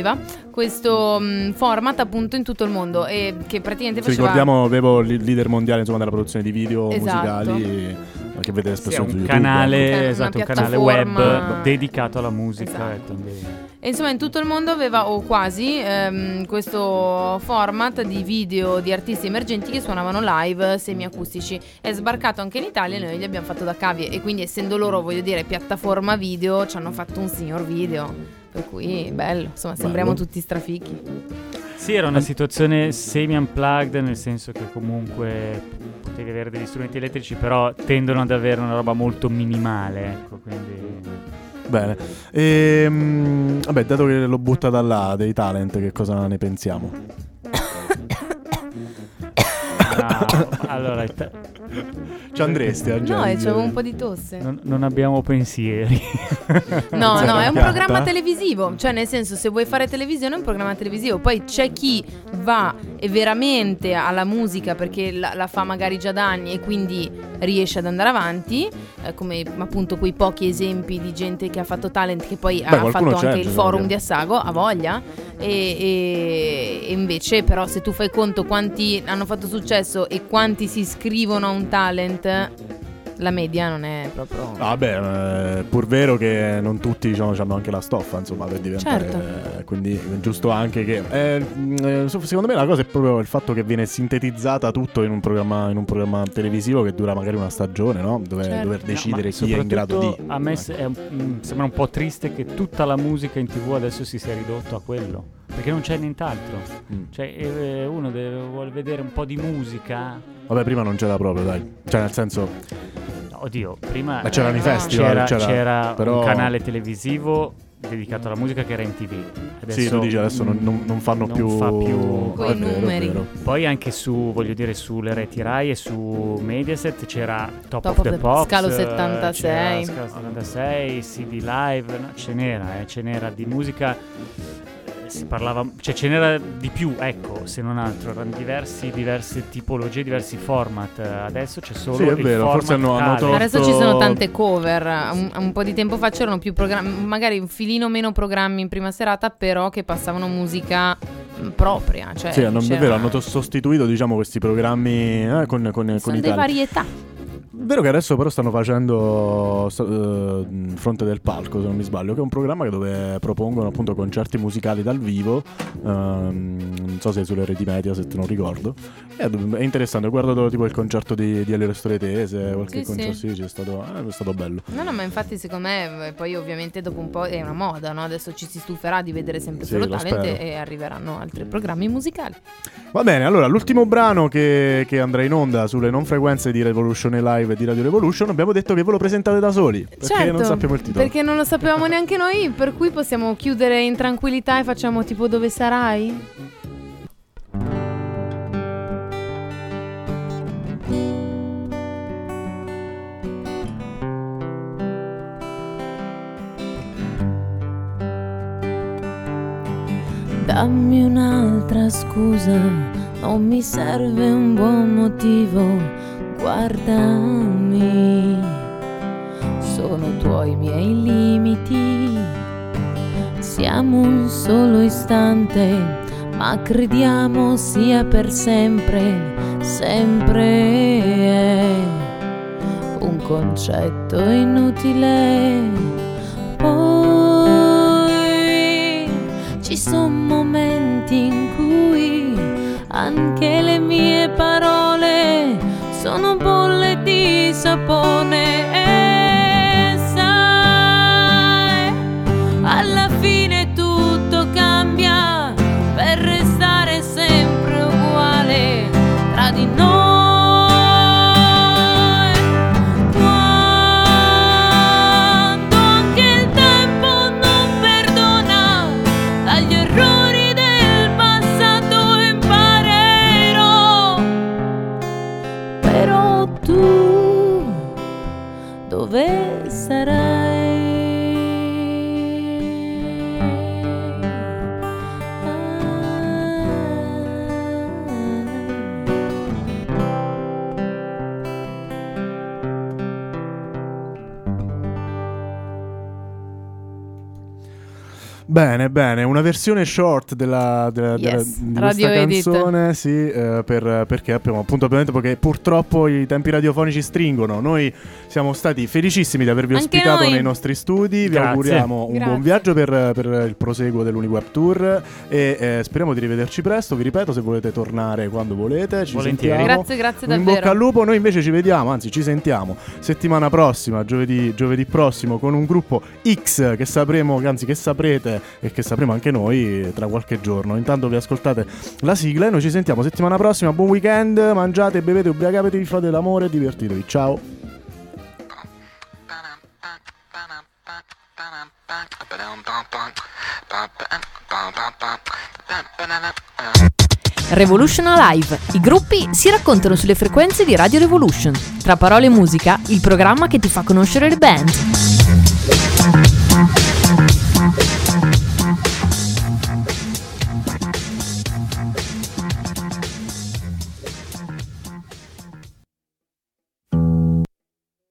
format appunto in tutto il mondo e che praticamente Ci faceva... ricordiamo, avevo il leader mondiale, insomma, della produzione di video Esatto. musicali che vedete spesso Sì, su un YouTube. canale, Una esatto, un canale web piattaforma dedicato alla musica. Esatto. Quindi... E insomma in tutto il mondo aveva, o quasi, questo format di video di artisti emergenti che suonavano live semiacustici. È sbarcato anche in Italia e noi gli abbiamo fatto da cavie. E quindi essendo loro, voglio dire, piattaforma video, ci hanno fatto un signor video. Per cui bello, insomma sembriamo tutti strafichi. Sì, era una situazione semi-unplugged, nel senso che comunque potevi avere degli strumenti elettrici, però tendono ad avere una roba molto minimale, ecco, quindi... Bene. Vabbè, dato che l'ho buttata là dei talent, che cosa ne pensiamo? Allora, Ci andresti a No, c'avevo un po' di tosse. non abbiamo pensieri. No, è un piatta? programma televisivo. Cioè, nel senso, se vuoi fare televisione è un programma televisivo. Poi c'è chi va e veramente alla musica perché la fa magari già da anni e quindi riesce ad andare avanti, come appunto quei pochi esempi di gente che ha fatto talent, che poi ha fatto anche il forum di Assago, ha voglia. E invece però se tu fai conto quanti hanno fatto successo e quanti si iscrivono a un talent, la media non è proprio... Vabbè, è pur vero che non tutti, diciamo, hanno anche la stoffa, insomma, per diventare... Certo. Quindi è giusto anche che... secondo me la cosa è proprio il fatto che viene sintetizzata tutto in un programma televisivo che dura magari una stagione, no? Dover decidere chi è in grado di... A me sembra un po' triste che tutta la musica in TV adesso si sia ridotto a quello, perché non c'è nient'altro. Cioè uno vuole vedere un po' di musica. Vabbè, prima non c'era proprio, dai. Cioè, nel senso... Oddio, prima c'erano i festival, c'era però... un canale televisivo dedicato alla musica che era in TV. Adesso sì, tu dici adesso non fanno non più... fa più quei è vero, numeri. è vero. Poi anche sulle reti Rai e su Mediaset c'era Top Top of the Pops, Scalo 76. c'era Scalo 76, CD Live, no, ce n'era di musica. Si parlava, cioè ce n'era di più, ecco, se non altro, erano diverse tipologie, diversi format. Adesso c'è solo Sì, è il vero, format forse hanno talent. Adesso ci sono tante cover. Un po' di tempo fa c'erano più programmi, magari un filino meno programmi in prima serata, però che passavano musica propria. Cioè Sì, è vero, hanno sostituito, diciamo, questi programmi con sono i dei talent. varietà. Vero che adesso però stanno facendo Fronte del Palco, se non mi sbaglio, che è un programma dove propongono appunto concerti musicali dal vivo. Non so se è sulle reti media, se te non ricordo. È interessante, ho guardato tipo il concerto di Elio Storetese, qualche concerto, sì, è stato bello. No, ma infatti secondo me poi ovviamente dopo un po' è una moda, no? Adesso ci si stuferà di vedere sempre solo talent spero. e arriveranno altri programmi musicali. Va bene, allora l'ultimo brano che andrà in onda sulle non frequenze di Revolution Live e di Radio Revolution, abbiamo detto che ve lo presentate da soli, perché non sappiamo il titolo. Perché non lo sapevamo neanche noi, per cui possiamo chiudere in tranquillità e facciamo tipo Dove sarai? Dammi un'altra scusa, non mi serve un buon motivo, guardami, sono tuoi i miei limiti, siamo un solo istante, ma crediamo sia per sempre, sempre è un concetto inutile. Poi Ci sono momenti in cui anche le mie parole sono bolle di sapone e sai, alla fine tutto cambia per restare sempre uguale tra di noi. Quando anche il tempo non perdona, dagli errori del passato imparerò. Però tu dove sarai? Bene, bene, una versione short di Yes, questa radio edit. canzone, sì, perché abbiamo perché purtroppo i tempi radiofonici stringono. Noi siamo stati felicissimi di avervi Anche ospitato noi. nei nostri studi, vi Grazie. auguriamo un Grazie. buon viaggio per il proseguo dell'Uniweb Tour e speriamo di rivederci presto. Vi ripeto, se volete tornare quando volete, ci Volentieri. sentiamo. Grazie In bocca davvero. al lupo. Noi invece ci vediamo, anzi ci sentiamo settimana prossima, giovedì prossimo, con un gruppo X che saprete e che sapremo anche noi tra qualche giorno. Intanto vi ascoltate la sigla e noi ci sentiamo settimana prossima. Buon weekend, mangiate, bevete, ubriacatevi, fate l'amore e divertitevi. Ciao. Revolution Alive. I gruppi si raccontano sulle frequenze di Radio Revolution. Tra parole e musica, il programma che ti fa conoscere le band.